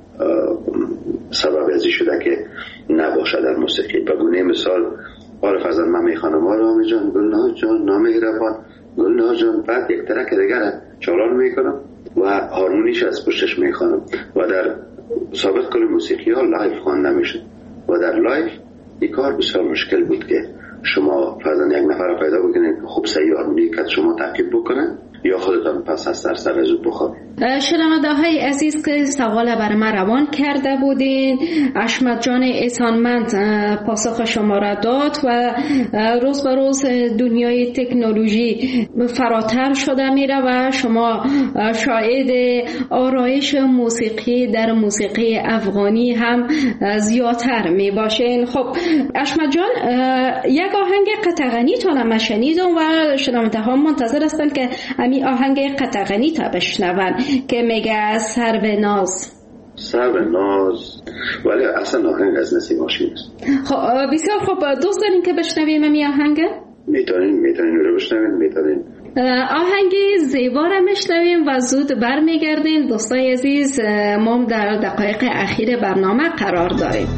سبب ازی شده که نباشه در موسیقی. بگونه مثال عارف از من میخوانم آرام جان گلنار جان نامهربان گلنار جان، بعد یک ترک دیگر چاران میکنم و هارمونیش از پشتش میخوانم و در سابق کل موسیقی ها لایف خوانده میشد و در لایف این کار بسیار مشکل بود که شما فرضاً یک نفر پیدا بکنید که خوب صحیح هارمونی که شما تعقیب بکنه یا خودتان پس از سر سر زود بخوابید. شنونده های عزیز که سوال بر ما روان کرده بودین، اشمت جان احسانمند پاسخ شما را داد و روز به روز دنیای تکنولوژی فراتر شده میره و شما شاهد آرایش موسیقی در موسیقی افغانی هم زیادتر می باشین. خب اشمت جان، یک آهنگ قطغنی تا شنیدم و شنونده ها منتظر هستند که امی آهنگ قطغنی تا بشنون که میگه سرو ناز. سرو ناز ولی اصلا آهنگ از نسیم هاشمی است. خب بسیار خوب، دوست دارین که بشنویم امی آهنگ؟ میتونین میتونین رو بشنوین میتونین. آهنگ زیبا را میشنویم و زود برمیگردیم. دوستای عزیز، ما در دقایق اخیر برنامه قرار داریم.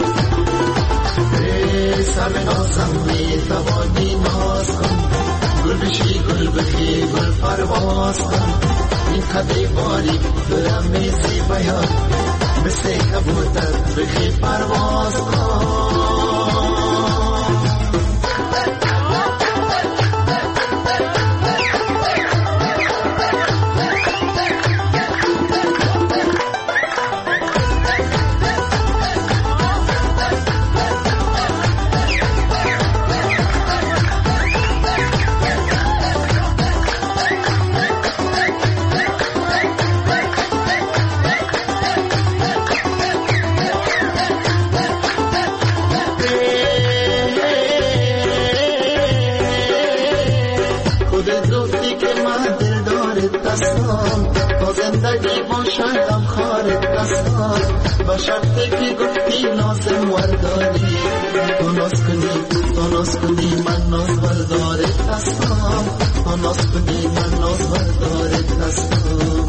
سر نازم می توانی ناز کن، گل بشی گل بخی گل پرواز کن این قدی باری دلم میزی بیان مثل کبوتر بخی پرواز کن شایم خارت دستان با شرطی که گفتی لازم ورداری تو ناز کنی تو ناز کنی من ناز وردارت دستان تو ناز کنی من ناز وردارت دستان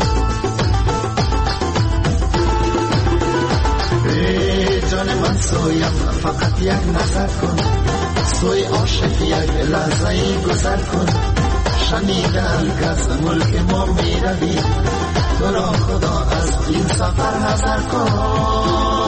ای جان من سویم فقط یک نظر کن سوی عاشق یک لحظه گذر کن شنیدم که از ملک ما می روی تو را خدا از این سفر حذر کن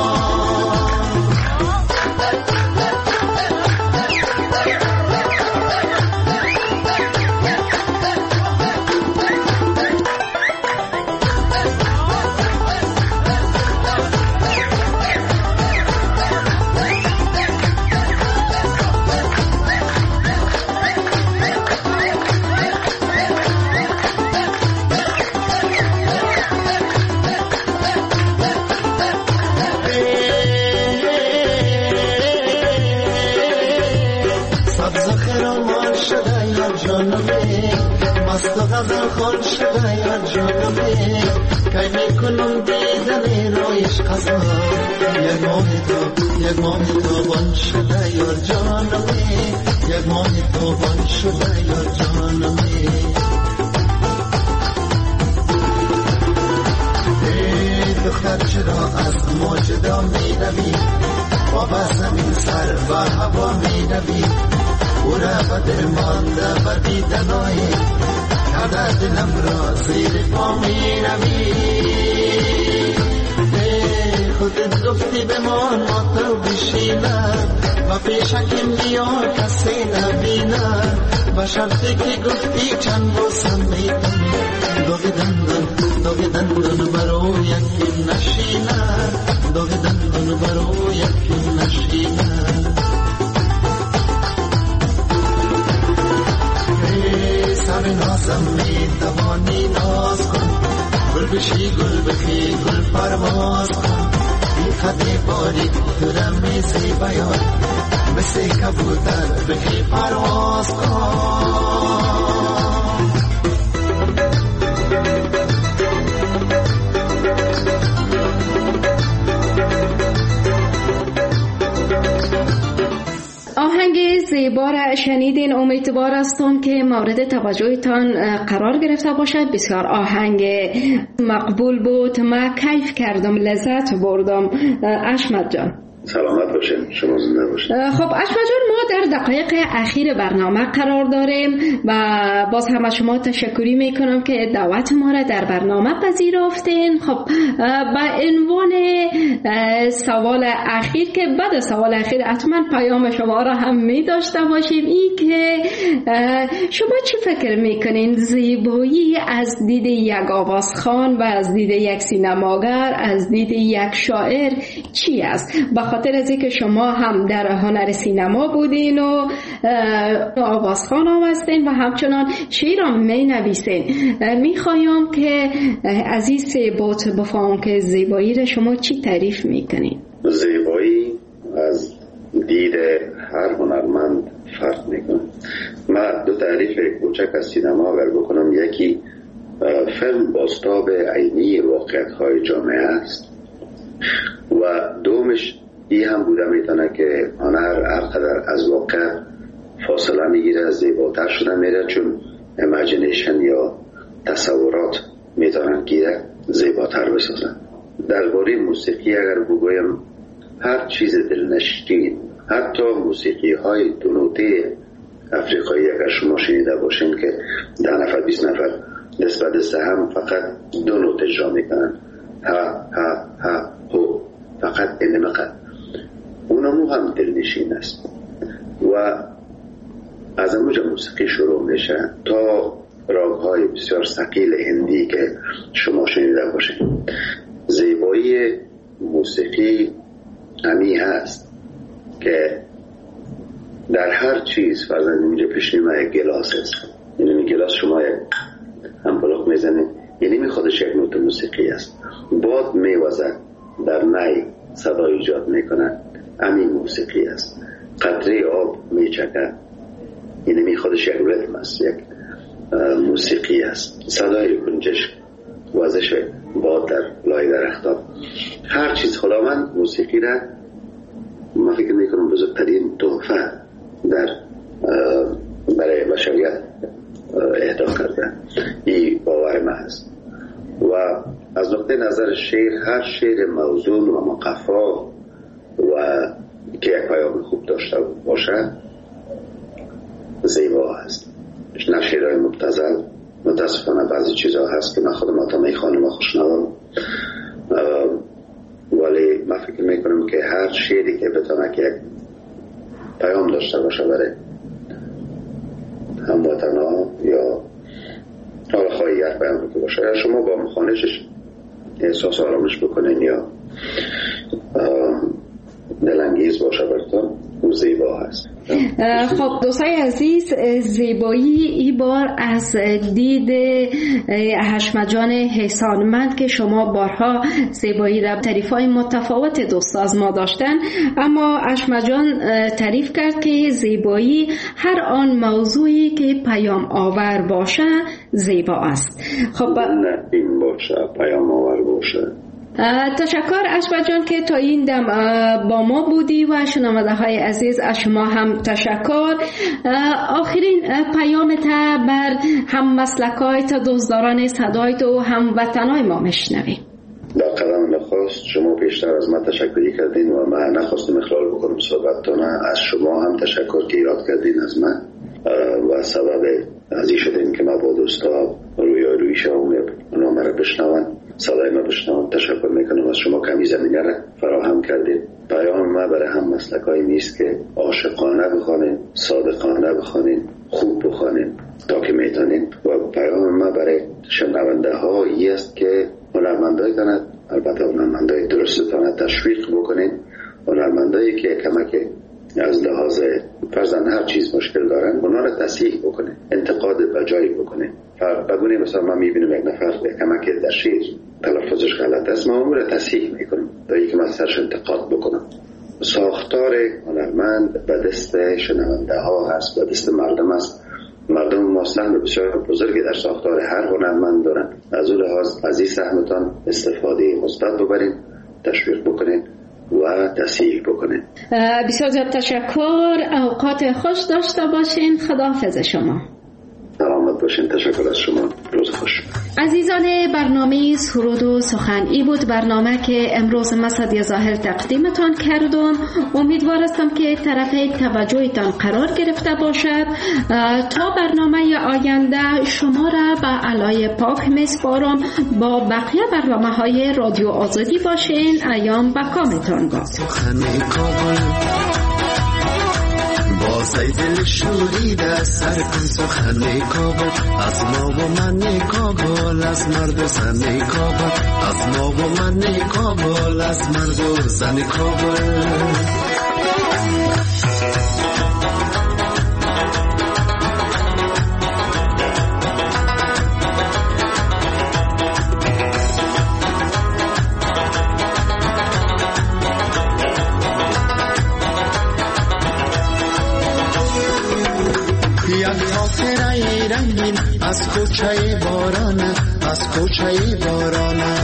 مست و غزل خون شده یا جانبه که میکنم دیدن رویش قضا یک ماه تو یک ماه تو بان شده یا جانبه یک ماه تو بان شده یا جانبه ای دختر چرا از موجدا می روی با زمین سر و هوا می روی او را بدر مانده و دیدنایی کده دلم را زیر پا می روی خودت گفتی بمان ما تو بشینه و پیشکیم بیا کسی نبینه و شرطی که گفتی چند بوسم میدم دوغ دندان دوغ دندان برو یکی نشینه دوغ دندان برو یکی نشینه سر نازم می توانی ناز کن گل بشی گل بخی گل پرواز کن این قدی باری دلم میزی بیان مثل کبوتر بخی پرواز کن آهنگ زیبا را شنیدین. امیدوار هستم که مورد توجهتان قرار گرفته باشد. بسیار آهنگ مقبول بود، من کیف کردم، لذت بردم. اشمت جان سلامت باشین، شما زنده باشین. خب اشمت جان، ما در دقایق اخیر برنامه قرار داریم و باز هم از شما تشکری میکنم که دعوت ما را در برنامه پذیرفتین. خب با عنوان سوال اخیر که بعد سوال اخیر حتما پیام شما را هم می داشته باشیم، این که شما چی فکر میکنین زیبایی از دید یک آوازخوان و از دید یک سینماگر، از دید یک شاعر چی است؟ خاطر از اینکه شما هم در هنر سینما بودین و آوازخوان هم هستین و همچنان شعر هم می نویسین، می خوایم که از این سه بوت بفهم که زیبایی را شما چی تعریف میکنین؟ زیبایی از دید هر هنرمند فرق میکنه. من دو تعریف کوچک از سینما اگر بکنم، یکی فیلم بازتاب عینی واقعیت های جامعه است و دومش این هم بوده میتونه که هنر هر قدر از واقع فاصله میگیره زیباتر شده میره، چون ایمیجینیشن یا تصورات میتونن که زیباتر بسازن. درباره موسیقی اگر بگویم، هر چیز دلنشین، حتی موسیقی های دو نوته افریقایی اگر شما شنیده باشین که ده نفر بیست نفر دست به دست هم فقط دو نوت اجرا میکنن، ها ها ها هو، فقط این مقدر. اونمو هم دلنشین است و از اونجا موسیقی شروع میشه تا راگ‌های بسیار ثقیل هندی که شما شنیده باشین. زیبایی موسیقی همی هست که در هر چیز، فرضاً اینجا پیشنی ما یک گلاس هست، یعنی گلاس شما یک هم بلوخ میزنید، یعنی می خودش یک نوت موسیقی است. باد میوزد در نی صدا ایجاد میکنه، همین موسیقی است. قطره آب میچکه، یعنی می خودش یک ریتم است، یک موسیقی است. صدای گنجش، وزش باد در لای درختان، هر چیز خداوند موسیقی را ما فکر میکنم بزرگترین تحفه در برای بشریت اهدا کرده. این باور من هست و از نقطه نظر شعر، هر شعر موزون و مقفا و که یک پیام خوب داشته باشه زیبا هست. نه شعرهای مبتذل، متاسفانه بعضی چیزها هست که من خودم آتا میخوانم و خوشنوام، ولی من فکر میکنم که هر شعری که بتونه که یک پیام داشته باشه برای هموطنها یا حالا خواهی یک پیام که باشه، یا شما با مخوانشش احساس آرامش بکنین یا دلانگیز باشه براتون، اون زیبا هست. خب دوستای عزیز، زیبایی ای بار از دید حشمت جان احسانمند که شما بارها زیبایی در تعریف‌های متفاوت دوست از ما داشتن، اما حشمت جان تعریف کرد که زیبایی هر آن موضوعی که پیام آور باشه زیبا است. خب نه این باشه پیام آور باشه. تشکر حشمت جان که تا این دم با ما بودی و شنونده های عزیز از شما هم تشکر. آخرین پیامت بر هم مسلکای تا دوستداران صدای تو هم وطنای ما میشنویم. در قدم نخواست شما پیشتر از من تشکری کردین و من نخواستم اخلال بکنم صحبتتونه. از شما هم تشکر که ایراد کردین از من و سبب ازی شدین که ما با دوستا روی روی شما اونا مرا بشنون، صدای ما بشنون. تشکر میکنم از شما کمی زمینه را فراهم کردید. پیام ما برای هم مسلکایی نیست که عاشقانه بخوانین، صادقانه بخوانین، خوب بخوانین تا که میتونین، و پیام ما برای شنونده هایی است که هنرمندای تاند، البته هنرمندای درست تاند تشویق بکنین، هنرمندایی که کمک از لحاظ فرزن هر چیز مشکل دارن اونا رو تصحیح بکنه، انتقاد بجایی بکنه. بگونه مثلا من میبینم یک نفر کمک در شعر تلفظش غلط است، ما اون رو تصحیح میکنم تا اینکه من سرش انتقاد بکنم. ساختار هنرمند به دست شنونده ها هست، به دست مردم است. مردم ما سهم بسیار بزرگی در ساختار هر هنرمند دارن. از اون لحاظ از این سهمتان استفاده مثبت ببرین، تشویق بکنین و تصحیح بکنین. بسیار زیاد تشکر. اوقات خوش داشته باشین. خداحافظ شما. سلامت باشین. تشکر از شما. روز خوش. عزیزان برنامه سرود و سخن ای بود برنامه که امروز مسعد ظاهر تقدیمتان کردم. امیدوار هستم که طرف توجهتان قرار گرفته باشد. تا برنامه آینده شما را به علای پاک میسپارم. با بقیه برنامه های رادیو آزادی باشین. ایام بکامتان باد. بازای دل شوریده سر کن سخن کابل، از ما و من کابل، از مرد و زن کابل، از ما و من کابل، از مرد و زن کابل. از کوچه بارانه، از کوچه بارانه،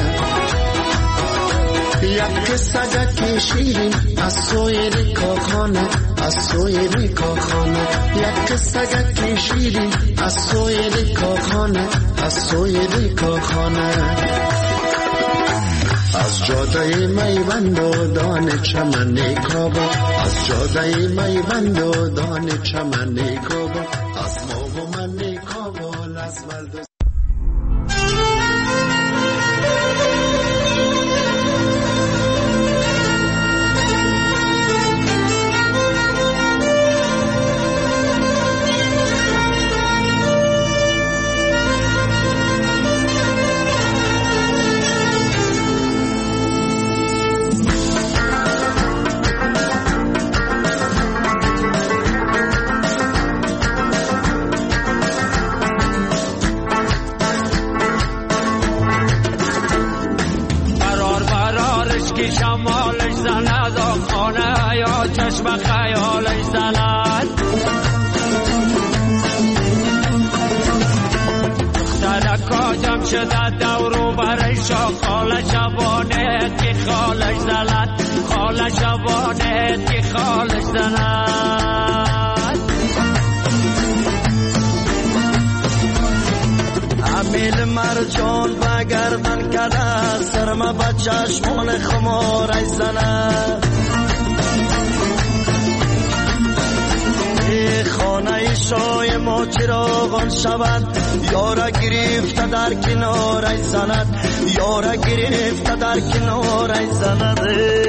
یک سگک شیرین از سوی کاخانه، از سوی کاخانه، یک سگک شیرین از سوی کاخانه، از سوی کاخانه. از جاده میوند و دان چمن کابل، از جاده میوند و دان چمن کابل، از ما و من کابل، از مرد شمالش زند و خانه یا چشم خیالش زند، دخترکا جمع شده دورو برش خاله شبانه که خالش زند، خاله شبانه که خالش زند. امیل مرجان و گردن کده سرما با چشمان خمارش زند، ای خانه شای ما چراغان شود، یارا گرفته در کنارش زند، یارا گرفته در کنارش زند.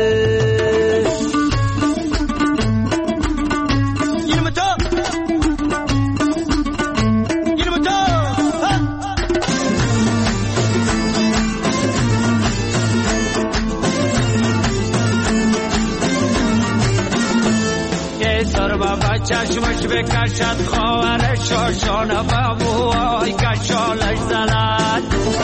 چشمش بکشد خواهر شاشانه و موهای کشالش زند،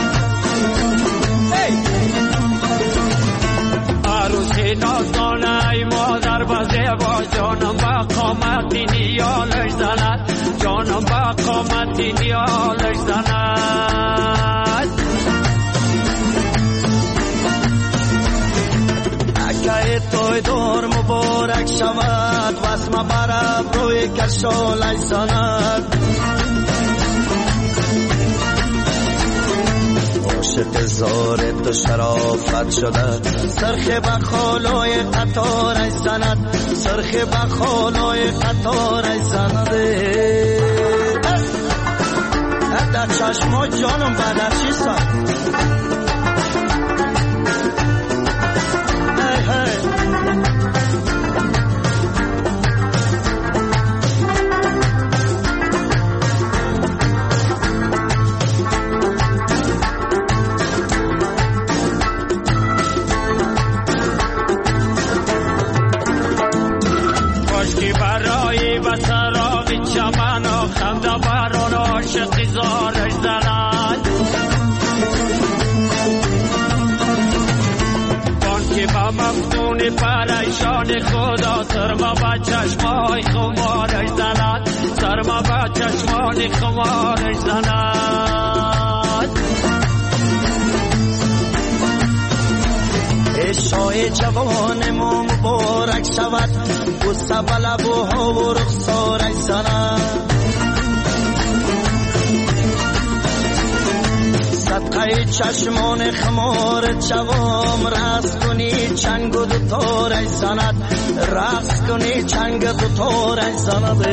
عروسی نازدانه ای مادر بزه با جانم با قامتی نیالش زند، جانم با قامتی نیالش زند. اکه توی دور مبارک شود واسم برم روی کشالش زند، عاشق زار تو شرافت شده سرخ بخالای قطارش زند، سرخ بخالای قطارش زند. در چشما جانم بدرچی سند، زارش زند، بانکی با مفتون پریشان خدا سرما با چشمای خمارش زند، سرما با چشمان خمارش زند. عشای جوان ما مبارک شود بوسه به لبوها و رخسارش زند، صدقه چشمان خمار جوام رقص کنی چنگ و دوتارش زند، رقص کنی چنگ دوتارش زند.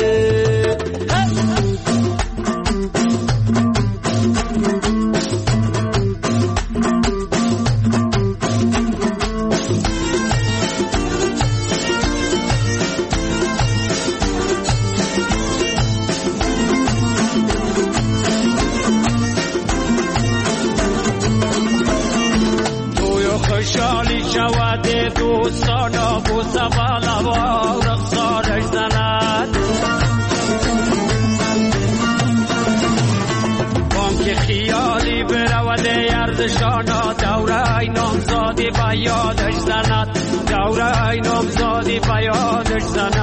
خوشحالی شود دوستانا بوسه و لبا رخسارش زند، بانک خیالی برود یردشانا دوره ای نامزادی به یادش زند، دوره ای نامزادی به یادش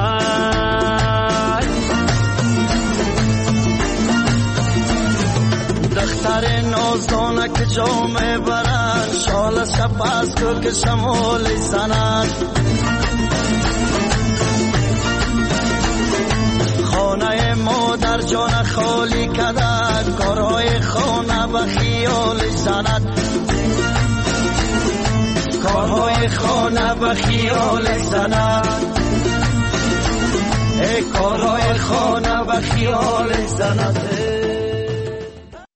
زند. دختر نازدانه که جامه برند شال شپس کو که شمالی زند، خانه مادر جان خالی کدد کارهای خانه به خیالش زند، کارای خانه و خیال زند ای کارای خانه و خیال زند